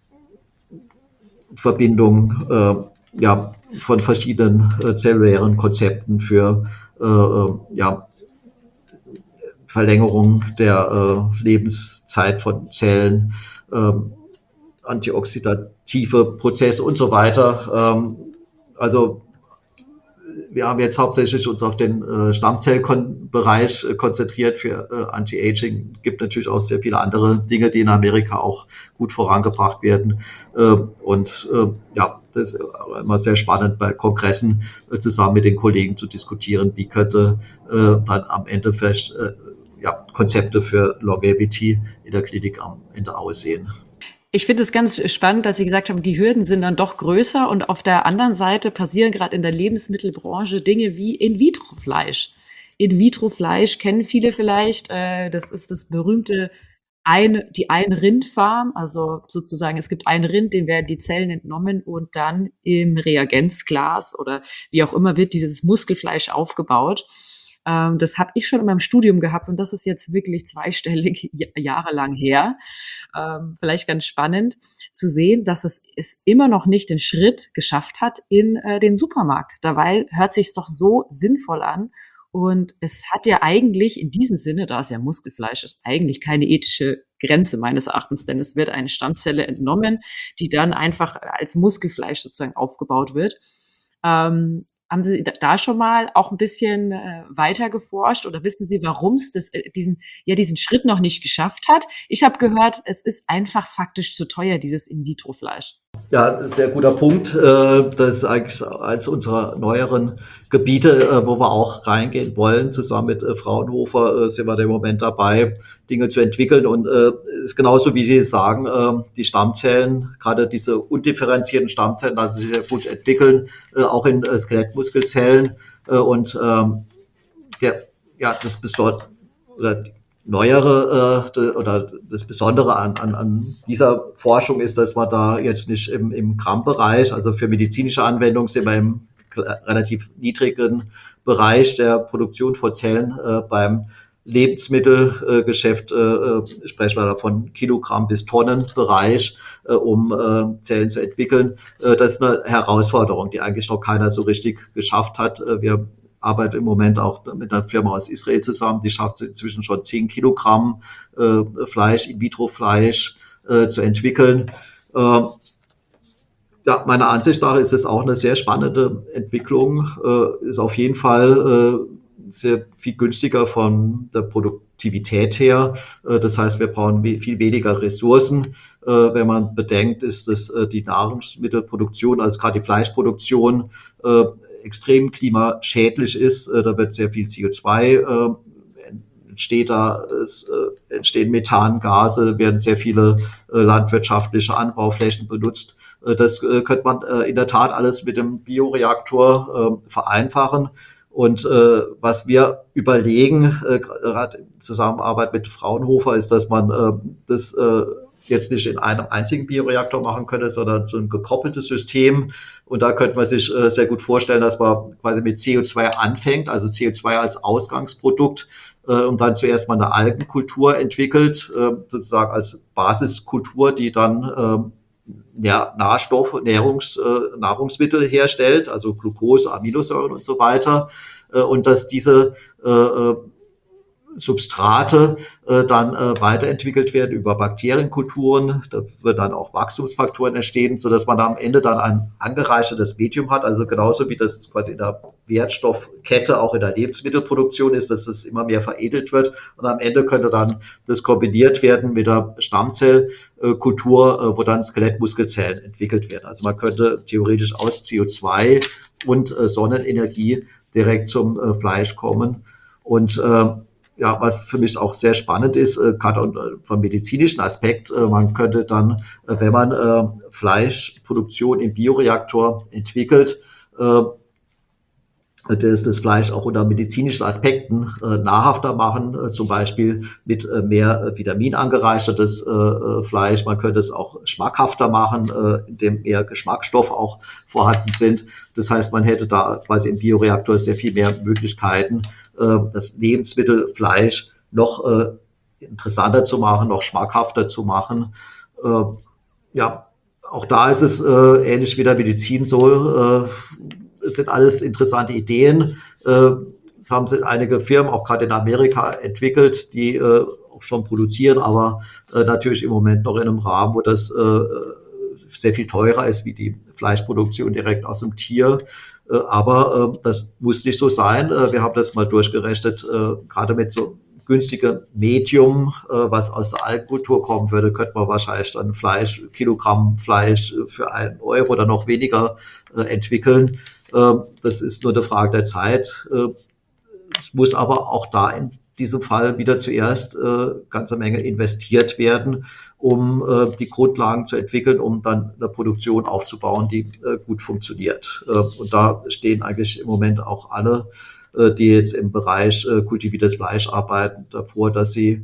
Verbindung, äh, ja, von verschiedenen äh, zellulären Konzepten für äh, ja, Verlängerung der äh, Lebenszeit von Zellen, äh, antioxidative Prozesse und so weiter. Ähm, also wir haben jetzt hauptsächlich uns auf den äh, Stammzellbereich äh, konzentriert für äh, Anti-Aging. Es gibt natürlich auch sehr viele andere Dinge, die in Amerika auch gut vorangebracht werden. Äh, und äh, ja, das ist immer sehr spannend bei Kongressen äh, zusammen mit den Kollegen zu diskutieren, wie könnte äh, dann am Ende vielleicht äh, ja, Konzepte für Longevity in der Klinik am Ende aussehen. Ich finde es ganz spannend, dass Sie gesagt haben, die Hürden sind dann doch größer und auf der anderen Seite passieren gerade in der Lebensmittelbranche Dinge wie In-vitro-Fleisch. In-vitro-Fleisch kennen viele vielleicht, äh, das ist das berühmte ein, die Ein-Rind-Farm, also sozusagen es gibt ein Rind, dem werden die Zellen entnommen und dann im Reagenzglas oder wie auch immer wird dieses Muskelfleisch aufgebaut. Ähm, das habe ich schon in meinem Studium gehabt und das ist jetzt wirklich zweistellig jahrelang her. Ähm, vielleicht ganz spannend zu sehen, dass es, es immer noch nicht den Schritt geschafft hat in äh, den Supermarkt. Dabei hört sich es doch so sinnvoll an. Und es hat ja eigentlich in diesem Sinne, da es ja Muskelfleisch ist, eigentlich keine ethische Grenze meines Erachtens, denn es wird eine Stammzelle entnommen, die dann einfach als Muskelfleisch sozusagen aufgebaut wird. Ähm, haben Sie da schon mal auch ein bisschen äh, weiter geforscht oder wissen Sie, warum es das, äh, diesen, ja, diesen Schritt noch nicht geschafft hat? Ich habe gehört, es ist einfach faktisch zu teuer, dieses In-vitro-Fleisch. Ja, sehr guter Punkt. Das ist eigentlich eines unserer neueren Gebiete, wo wir auch reingehen wollen. Zusammen mit Fraunhofer sind wir da im Moment dabei, Dinge zu entwickeln. Und es ist genauso, wie Sie sagen, die Stammzellen, gerade diese undifferenzierten Stammzellen, lassen sich sehr gut entwickeln, auch in Skelettmuskelzellen. Und der, ja, das bedeutet, oder Neuere äh, oder das Besondere an, an, an dieser Forschung ist, dass man da jetzt nicht im, im Grammbereich, also für medizinische Anwendungen sind wir im relativ niedrigen Bereich der Produktion von Zellen. Äh, beim Lebensmittelgeschäft äh, sprechen wir da von Kilogramm bis Tonnenbereich, äh, um äh, Zellen zu entwickeln. Äh, das ist eine Herausforderung, die eigentlich noch keiner so richtig geschafft hat. Äh, wir arbeite im Moment auch mit einer Firma aus Israel zusammen, die schafft es inzwischen schon zehn Kilogramm äh, Fleisch, In-vitro-Fleisch äh, zu entwickeln. Äh, ja, meiner Ansicht nach ist es auch eine sehr spannende Entwicklung, äh, ist auf jeden Fall äh, sehr viel günstiger von der Produ- Produktivität her. Äh, das heißt, wir brauchen we- viel weniger Ressourcen. Äh, wenn man bedenkt, ist, dass äh, die Nahrungsmittelproduktion, also gerade die Fleischproduktion, äh, extrem klimaschädlich ist. Äh, da wird sehr viel C O zwei äh, entsteht da, es äh, entstehen Methangase, werden sehr viele äh, landwirtschaftliche Anbauflächen benutzt. Äh, das äh, könnte man äh, in der Tat alles mit dem Bioreaktor äh, vereinfachen. Und äh, was wir überlegen, äh, gerade in Zusammenarbeit mit Fraunhofer, ist, dass man äh, das äh, jetzt nicht in einem einzigen Bioreaktor machen könnte, sondern so ein gekoppeltes System. Und da könnte man sich äh, sehr gut vorstellen, dass man quasi mit C O zwei anfängt, also C O zwei als Ausgangsprodukt, äh, und dann zuerst mal eine Algenkultur entwickelt, äh, sozusagen als Basiskultur, die dann äh, ja, Nährstoff, Nährungs, äh, Nahrungsmittel herstellt, also Glucose, Aminosäuren und so weiter. Äh, und dass diese äh, Substrate äh, dann äh, weiterentwickelt werden über Bakterienkulturen. Da würden dann auch Wachstumsfaktoren entstehen, sodass man am Ende dann ein angereichertes Medium hat. Also genauso wie das quasi in der Wertstoffkette auch in der Lebensmittelproduktion ist, dass es immer mehr veredelt wird. Und am Ende könnte dann das kombiniert werden mit der Stammzellkultur, äh, wo dann Skelettmuskelzellen entwickelt werden. Also man könnte theoretisch aus C O zwei und äh, Sonnenenergie direkt zum äh, Fleisch kommen. Und äh, ja, was für mich auch sehr spannend ist, äh, gerade vom medizinischen Aspekt, äh, man könnte dann, äh, wenn man äh, Fleischproduktion im Bioreaktor entwickelt, äh, das, das Fleisch auch unter medizinischen Aspekten äh, nahrhafter machen, äh, zum Beispiel mit äh, mehr äh, Vitamin angereichertes äh, Fleisch. Man könnte es auch schmackhafter machen, äh, indem mehr Geschmacksstoffe auch vorhanden sind. Das heißt, man hätte da quasi im Bioreaktor sehr viel mehr Möglichkeiten, äh, das Lebensmittel Fleisch noch äh, interessanter zu machen, noch schmackhafter zu machen. Äh, ja, auch da ist es äh, ähnlich wie der Medizin so. Äh, Es sind alles interessante Ideen. Es haben sich einige Firmen, auch gerade in Amerika, entwickelt, die auch schon produzieren, aber natürlich im Moment noch in einem Rahmen, wo das sehr viel teurer ist wie die Fleischproduktion direkt aus dem Tier. Aber das muss nicht so sein. Wir haben das mal durchgerechnet, gerade mit so günstigem Medium, was aus der Algenkultur kommen würde, könnte man wahrscheinlich dann Fleisch, Kilogramm Fleisch für einen Euro oder noch weniger entwickeln. Das ist nur eine Frage der Zeit. Es muss aber auch da in diesem Fall wieder zuerst eine ganze Menge investiert werden, um die Grundlagen zu entwickeln, um dann eine Produktion aufzubauen, die gut funktioniert. Und da stehen eigentlich im Moment auch alle, die jetzt im Bereich kultiviertes Fleisch arbeiten, davor, dass sie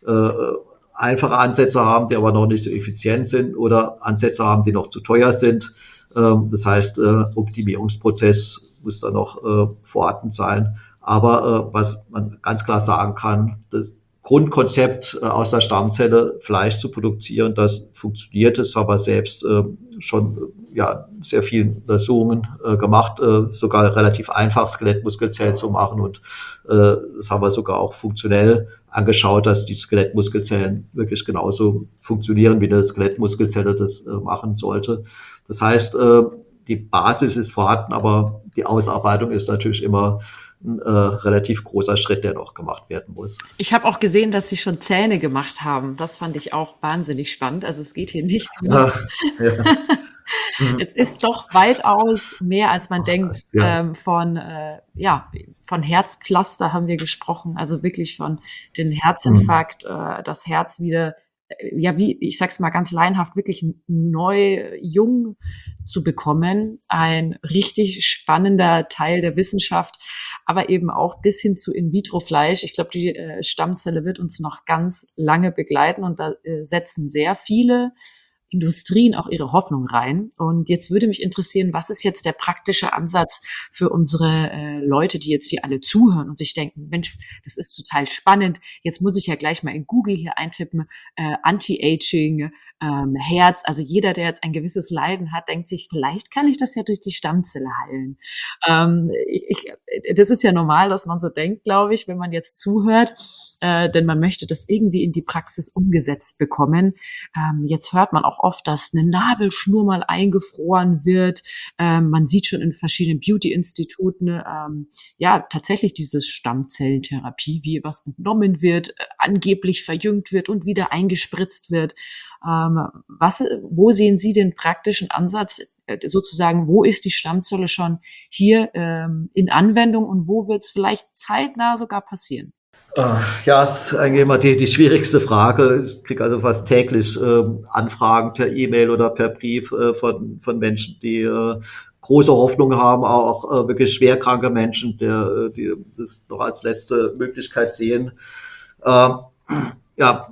einfache Ansätze haben, die aber noch nicht so effizient sind, oder Ansätze haben, die noch zu teuer sind. Das heißt, Optimierungsprozess muss da noch vorhanden sein. Aber was man ganz klar sagen kann, das Grundkonzept aus der Stammzelle Fleisch zu produzieren, das funktioniert. Das haben wir selbst schon ja, sehr vielen Untersuchungen gemacht, sogar relativ einfach Skelettmuskelzellen zu machen. Und das haben wir sogar auch funktionell angeschaut, dass die Skelettmuskelzellen wirklich genauso funktionieren, wie eine Skelettmuskelzelle das machen sollte. Das heißt, die Basis ist vorhanden, aber die Ausarbeitung ist natürlich immer ein äh, relativ großer Schritt, der noch gemacht werden muss. Ich habe auch gesehen, dass Sie schon Zähne gemacht haben. Das fand ich auch wahnsinnig spannend. Also es geht hier nicht nur. Ja, ja. Es ist doch weitaus mehr, als man oh, denkt. Ja. Ähm, von, äh, ja, von Herzpflaster haben wir gesprochen. Also wirklich von den Herzinfarkt, mhm. äh, das Herz wieder, äh, ja, wie, ich sag's mal ganz laienhaft, wirklich neu, jung zu bekommen. Ein richtig spannender Teil der Wissenschaft, aber eben auch bis hin zu In-vitro-Fleisch. Ich glaube, die äh, Stammzelle wird uns noch ganz lange begleiten, und da äh, setzen sehr viele Industrien auch ihre Hoffnung rein. Und jetzt würde mich interessieren, was ist jetzt der praktische Ansatz für unsere äh, Leute, die jetzt hier alle zuhören und sich denken, Mensch, das ist total spannend. Jetzt muss ich ja gleich mal in Google hier eintippen, äh, Anti-Aging, ähm, Herz. Also jeder, der jetzt ein gewisses Leiden hat, denkt sich, vielleicht kann ich das ja durch die Stammzelle heilen. Ähm, ich, das ist ja normal, dass man so denkt, glaube ich, wenn man jetzt zuhört. Äh, denn man möchte das irgendwie in die Praxis umgesetzt bekommen. Ähm, jetzt hört man auch oft, dass eine Nabelschnur mal eingefroren wird. Ähm, man sieht schon in verschiedenen Beauty-Instituten ähm, ja tatsächlich diese Stammzellentherapie, wie was entnommen wird, äh, angeblich verjüngt wird und wieder eingespritzt wird. Ähm, was, wo sehen Sie den praktischen Ansatz, äh, sozusagen, wo ist die Stammzelle schon hier ähm, in Anwendung und wo wird es vielleicht zeitnah sogar passieren? Ja, es ist eigentlich immer die, die schwierigste Frage. Ich kriege also fast täglich ähm, Anfragen per E-Mail oder per Brief äh, von, von Menschen, die äh, große Hoffnung haben, auch äh, wirklich schwerkranke Menschen, der, äh, die das noch als letzte Möglichkeit sehen. Ähm, ja,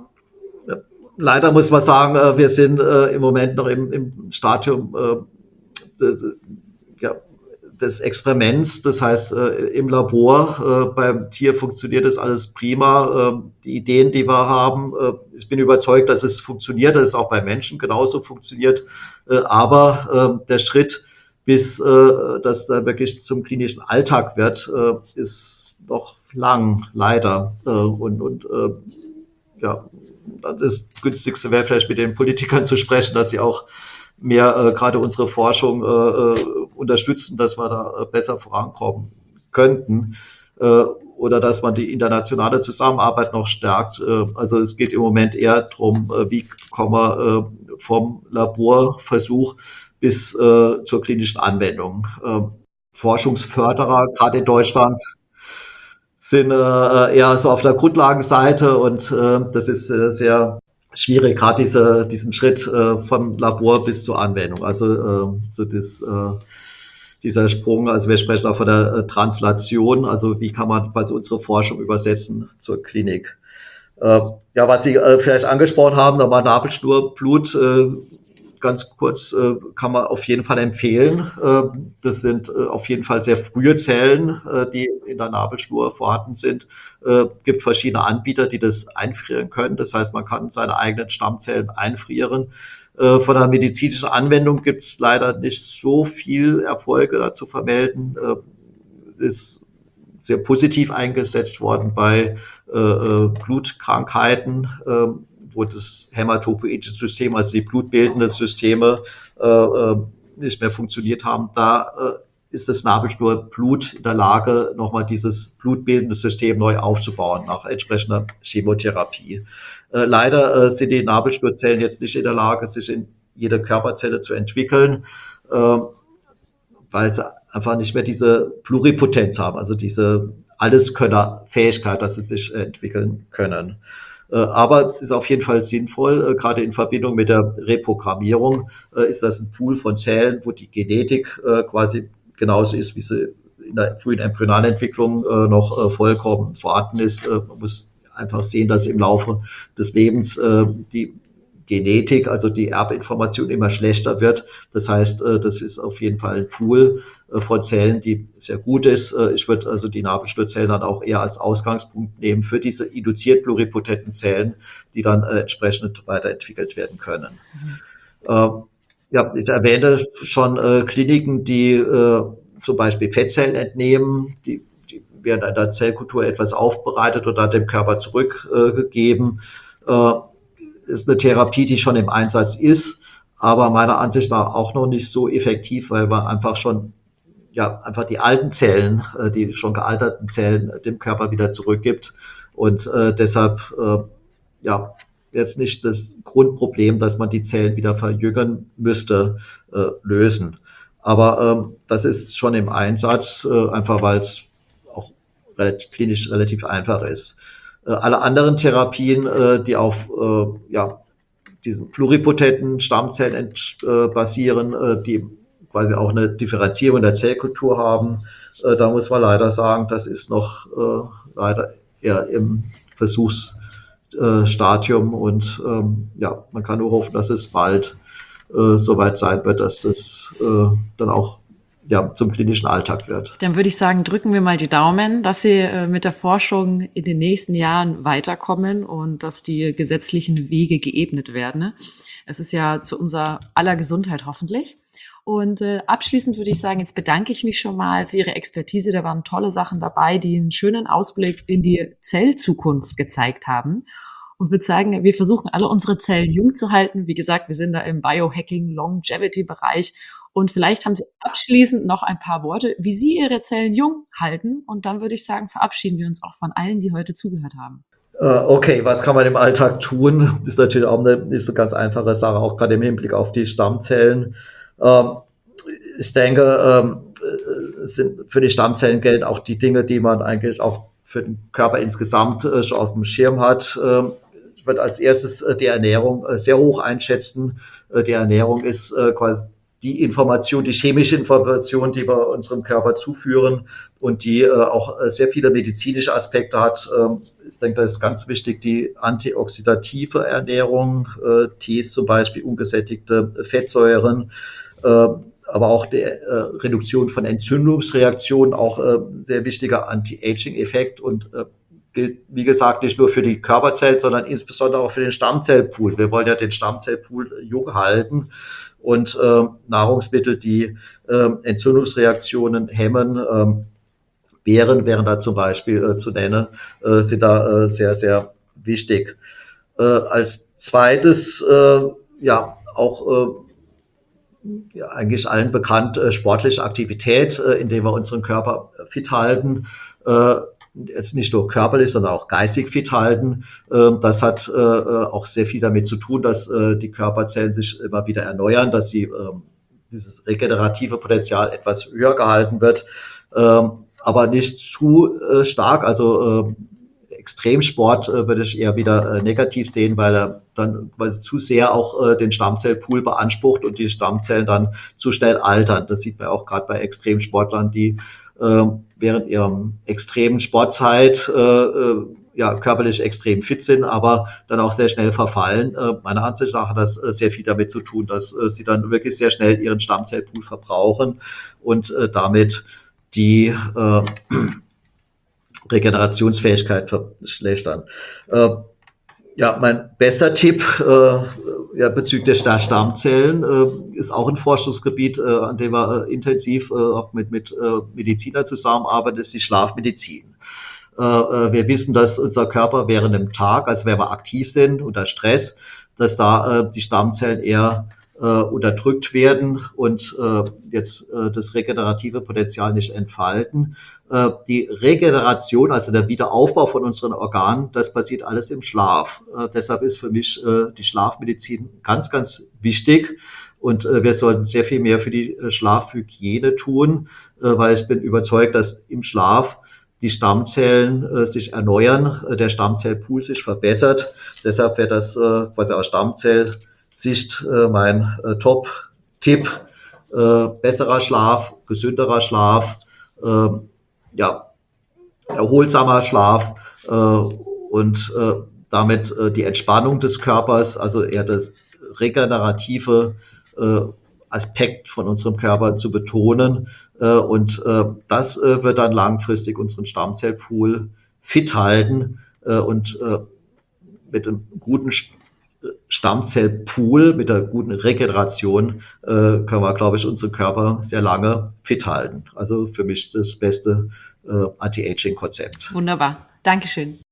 leider muss man sagen, äh, wir sind äh, im Moment noch im, im Stadium äh, de, de, ja, des Experiments, das heißt äh, im Labor, äh, beim Tier funktioniert das alles prima. Äh, die Ideen, die wir haben, äh, ich bin überzeugt, dass es funktioniert, dass es auch bei Menschen genauso funktioniert. Äh, aber äh, der Schritt, bis äh, das dann wirklich zum klinischen Alltag wird, äh, ist noch lang, leider. Äh, und und äh, ja, das Günstigste wäre vielleicht mit den Politikern zu sprechen, dass sie auch mehr äh, gerade unsere Forschung äh, unterstützen, dass wir da äh, besser vorankommen könnten äh, oder dass man die internationale Zusammenarbeit noch stärkt. Äh, also es geht im Moment eher darum, äh, wie kommen wir äh, vom Laborversuch bis äh, zur klinischen Anwendung. Äh, Forschungsförderer, gerade in Deutschland, sind äh, eher so auf der Grundlagenseite und äh, das ist äh, sehr schwierig, gerade diese, diesen Schritt äh, vom Labor bis zur Anwendung. Also äh, so das, äh, dieser Sprung, also wir sprechen auch von der äh, Translation, also wie kann man quasi unsere Forschung übersetzen zur Klinik. Äh, ja, was Sie äh, vielleicht angesprochen haben, nochmal Nabelschnurblut, äh, ganz kurz, äh, kann man auf jeden Fall empfehlen. Äh, das sind äh, auf jeden Fall sehr frühe Zellen, äh, die in der Nabelschnur vorhanden sind. Äh, gibt verschiedene Anbieter, die das einfrieren können. Das heißt, man kann seine eigenen Stammzellen einfrieren. Äh, von der medizinischen Anwendung gibt es leider nicht so viel Erfolge dazu vermelden. Äh, ist sehr positiv eingesetzt worden bei äh, äh, Blutkrankheiten, äh, wo das hämatopoietische System, also die blutbildenden Systeme, äh, äh, nicht mehr funktioniert haben. Da äh, ist das Nabelschnurblut in der Lage, nochmal dieses blutbildende System neu aufzubauen nach entsprechender Chemotherapie. Äh, leider äh, sind die Nabelschnurzellen jetzt nicht in der Lage, sich in jede Körperzelle zu entwickeln, äh, weil sie einfach nicht mehr diese Pluripotenz haben, also diese Alleskönner-Fähigkeit, dass sie sich entwickeln können. Aber es ist auf jeden Fall sinnvoll, gerade in Verbindung mit der Reprogrammierung ist das ein Pool von Zellen, wo die Genetik quasi genauso ist, wie sie in der frühen Embryonalentwicklung noch vollkommen vorhanden ist. Man muss einfach sehen, dass im Laufe des Lebens die Genetik, also die Erbinformation immer schlechter wird. Das heißt, das ist auf jeden Fall ein Pool von Zellen, die sehr gut ist. Ich würde also die Nabelschnurzellen dann auch eher als Ausgangspunkt nehmen für diese induziert pluripotenten Zellen, die dann entsprechend weiterentwickelt werden können. Mhm. Ja, ich erwähnte schon Kliniken, die zum Beispiel Fettzellen entnehmen, die, die werden in der Zellkultur etwas aufbereitet oder dem Körper zurückgegeben. Ist eine Therapie, die schon im Einsatz ist, aber meiner Ansicht nach auch noch nicht so effektiv, weil man einfach schon, ja, einfach die alten Zellen, die schon gealterten Zellen dem Körper wieder zurückgibt und äh, deshalb, äh, ja, jetzt nicht das Grundproblem, dass man die Zellen wieder verjüngen müsste, äh, lösen. Aber ähm, das ist schon im Einsatz, äh, einfach weil es auch relativ, klinisch relativ einfach ist. Alle anderen Therapien, die auf ja, diesen pluripotenten Stammzellen basieren, die quasi auch eine Differenzierung der Zellkultur haben, da muss man leider sagen, das ist noch leider eher im Versuchsstadium und ja, man kann nur hoffen, dass es bald soweit sein wird, dass das dann auch ja, zum klinischen Alltag wird. Dann würde ich sagen, drücken wir mal die Daumen, dass Sie äh, mit der Forschung in den nächsten Jahren weiterkommen und dass die gesetzlichen Wege geebnet werden. Ne? Es ist ja zu unserer aller Gesundheit hoffentlich. Und äh, abschließend würde ich sagen, jetzt bedanke ich mich schon mal für Ihre Expertise. Da waren tolle Sachen dabei, die einen schönen Ausblick in die Zellzukunft gezeigt haben. Und würde sagen, wir versuchen alle unsere Zellen jung zu halten. Wie gesagt, wir sind da im Biohacking, Longevity-Bereich. Und vielleicht haben Sie abschließend noch ein paar Worte, wie Sie Ihre Zellen jung halten. Und dann würde ich sagen, verabschieden wir uns auch von allen, die heute zugehört haben. Okay, was kann man im Alltag tun? Das ist natürlich auch eine nicht so ganz einfache Sache, auch gerade im Hinblick auf die Stammzellen. Ich denke, sind für die Stammzellen gelten auch die Dinge, die man eigentlich auch für den Körper insgesamt schon auf dem Schirm hat. Ich würde als erstes die Ernährung sehr hoch einschätzen. Die Ernährung ist quasi die Information, die chemische Information, die wir unserem Körper zuführen und die äh, auch sehr viele medizinische Aspekte hat. Ähm, ich denke, das ist ganz wichtig, die antioxidative Ernährung, äh, Tees zum Beispiel, ungesättigte Fettsäuren, äh, aber auch die äh, Reduktion von Entzündungsreaktionen, auch äh, sehr wichtiger Anti-Aging-Effekt und äh, gilt, wie gesagt, nicht nur für die Körperzellen, sondern insbesondere auch für den Stammzellpool. Wir wollen ja den Stammzellpool jung halten. Und äh, Nahrungsmittel, die äh, Entzündungsreaktionen hemmen, äh, Beeren wären da zum Beispiel äh, zu nennen, äh, sind da äh, sehr, sehr wichtig. Äh, als zweites, äh, ja, auch äh, ja, eigentlich allen bekannt, äh, sportliche Aktivität, äh, indem wir unseren Körper fit halten. Äh, jetzt nicht nur körperlich, sondern auch geistig fit halten. Das hat auch sehr viel damit zu tun, dass die Körperzellen sich immer wieder erneuern, dass sie, dieses regenerative Potenzial etwas höher gehalten wird, aber nicht zu stark. Also Extremsport würde ich eher wieder negativ sehen, weil er dann quasi zu sehr auch den Stammzellpool beansprucht und die Stammzellen dann zu schnell altern. Das sieht man auch gerade bei Extremsportlern, die während ihrer extremen Sportzeit äh, ja, körperlich extrem fit sind, aber dann auch sehr schnell verfallen. Äh, meiner Ansicht nach hat das äh, sehr viel damit zu tun, dass äh, sie dann wirklich sehr schnell ihren Stammzellpool verbrauchen und äh, damit die äh, Regenerationsfähigkeit verschlechtern. Äh, Ja, mein bester Tipp äh, ja, bezüglich der Stammzellen äh, ist auch ein Forschungsgebiet, äh, an dem wir äh, intensiv äh, auch mit, mit äh, Medizinern zusammenarbeiten, ist die Schlafmedizin. Äh, äh, wir wissen, dass unser Körper während dem Tag, also wenn wir aktiv sind, unter Stress, dass da äh, die Stammzellen eher äh, unterdrückt werden und äh, jetzt äh, das regenerative Potenzial nicht entfalten. Äh, die Regeneration, also der Wiederaufbau von unseren Organen, das passiert alles im Schlaf. Äh, deshalb ist für mich äh, die Schlafmedizin ganz, ganz wichtig. Und äh, wir sollten sehr viel mehr für die äh, Schlafhygiene tun, äh, weil ich bin überzeugt, dass im Schlaf die Stammzellen äh, sich erneuern, äh, der Stammzellpool sich verbessert. Deshalb wäre das äh, quasi aus Stammzellsicht äh, mein äh, Top-Tipp. Äh, besserer Schlaf, gesünderer Schlaf, äh, ja, erholsamer Schlaf äh, und äh, damit äh, die Entspannung des Körpers, also eher das regenerative äh, Aspekt von unserem Körper zu betonen. Äh, und äh, das äh, wird dann langfristig unseren Stammzellpool fit halten äh, und äh, mit einem guten Stammzellpool, mit der guten Regeneration äh, können wir, glaube ich, unseren Körper sehr lange fit halten. Also für mich das beste äh, Anti-Aging-Konzept. Wunderbar. Dankeschön.